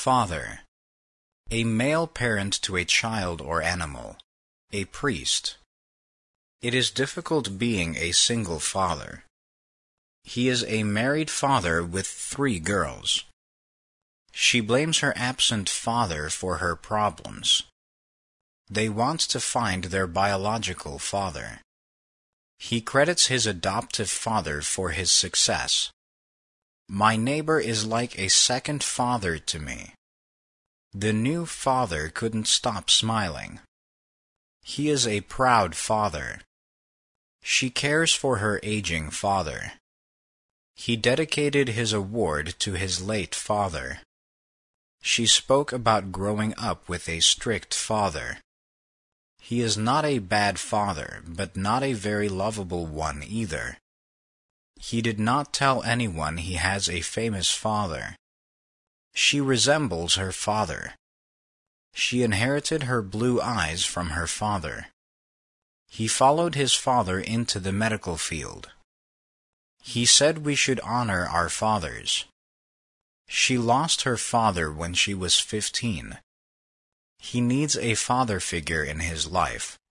Father. A male parent to a child or animal. A priest. It is difficult being a single father. He is a married father with 3 girls. She blames her absent father for her problems. They want to find their biological father. He credits his adoptive father for his success. My neighbor is like a second father to me. The new father couldn't stop smiling. He is a proud father. She cares for her aging father. He dedicated his award to his late father. She spoke about growing up with a strict father. He is not a bad father, but not a very lovable one either. He did not tell anyone he has a famous father. She resembles her father. She inherited her blue eyes from her father. He followed his father into the medical field. He said we should honor our fathers. She lost her father when she was 15. He needs a father figure in his life.